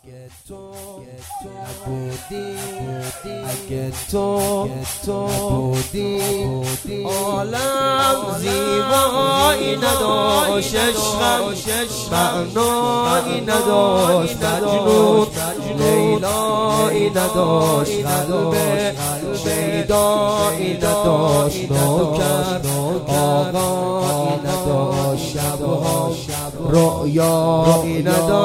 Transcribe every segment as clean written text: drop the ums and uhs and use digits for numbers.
اگه تو نبودی عالم زیبایی نداشت، عشقم معنایی نداشت، مجنون لیلایی نداشت، قلب شیدایی نداشت، نوکر آقایی نداشت، شبها رؤیایی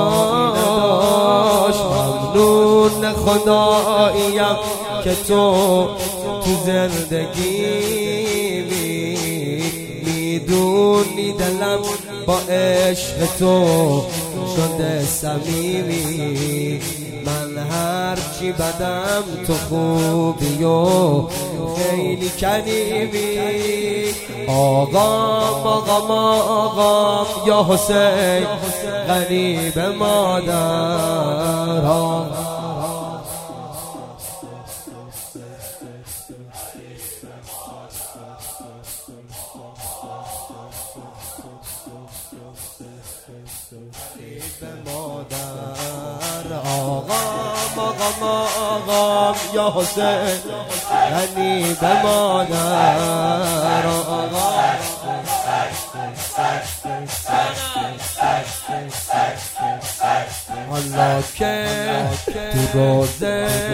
نداشت. ممنون خداییم که تو زندگی میدونی دلم با عشق تو شده صمیمی. من هرچی بدم تو خوبی و خیلی کریمی. آقام یا حسین غریب مادر. آقام یا حسین غریب مادر. حالا که تو روزه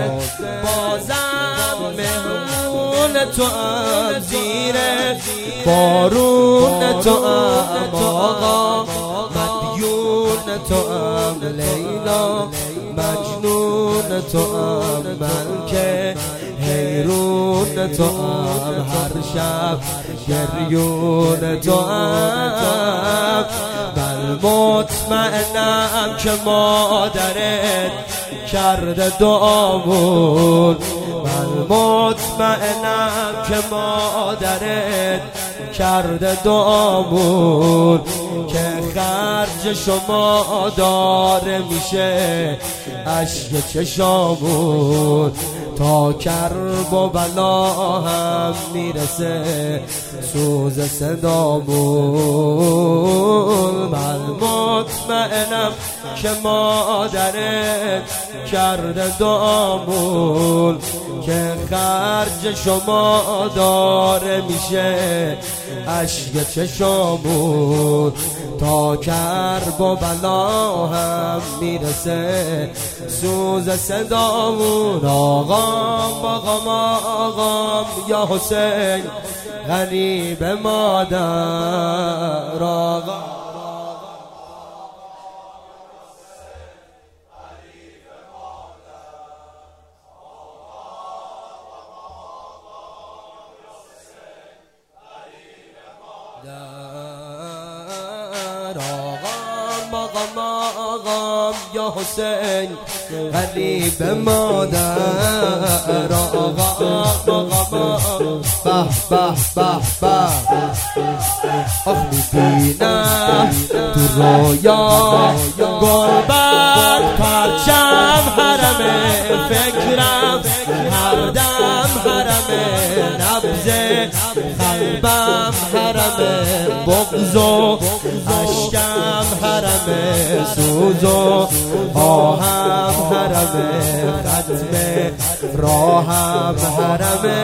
بازم مهمون تو ام، زیر بارون تو ام آقا، مدیون تو ام لیلا، مجنون تو ام من که حیرون تو ام، هر شب گریون تو ام. من مطمئنم که مادرت کرده دعامون، من مطمئنم که مادرت کرده دعامون، که خرج شما داره میشه اشک چشامون. تا کرب و بلا هم میرسه سوز صدامون. من مطمئنم که مادرت کرده دعامون، که خرج شما داره میشه اشک چشامون. تا کرب و بلا هم میرسه سوز صدامون. آقام یا حسین غریب مادر. آقام یا حسین غریب مادر. آخ میبینم تو رویا گلبرگ پرچم حرمه، فکرم هر دم حرمه، نبض قلبم حرمه، بغض و اشکم حرمه، سوز و آهم حرمه، ختم راهم حرمه.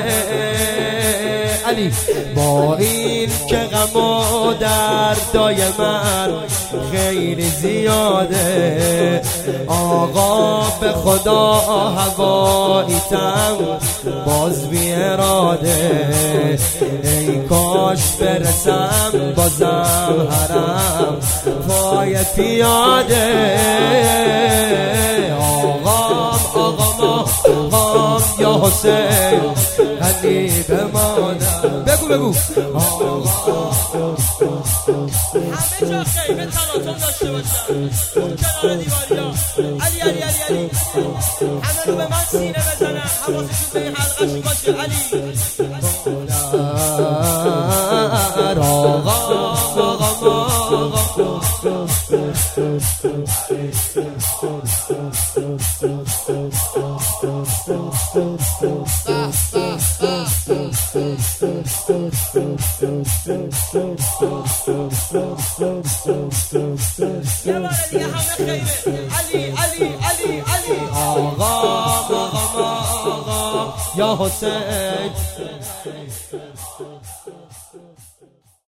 علی با این که غم و دردای من خیلی زیاده، آقا به خدا هواییتم باز بی اراده. ای کاش برسم بازم حرم پای پیاده. آقام یا حسین غریب مادر. بگو همه جا خیمه تلاطم داشته باشم کنار دیواریا. علی همه رو به من سینه بزنن، حواسشون به این حلقشون باشه. علی یه بار دیگه همه خیره. علی یا حسین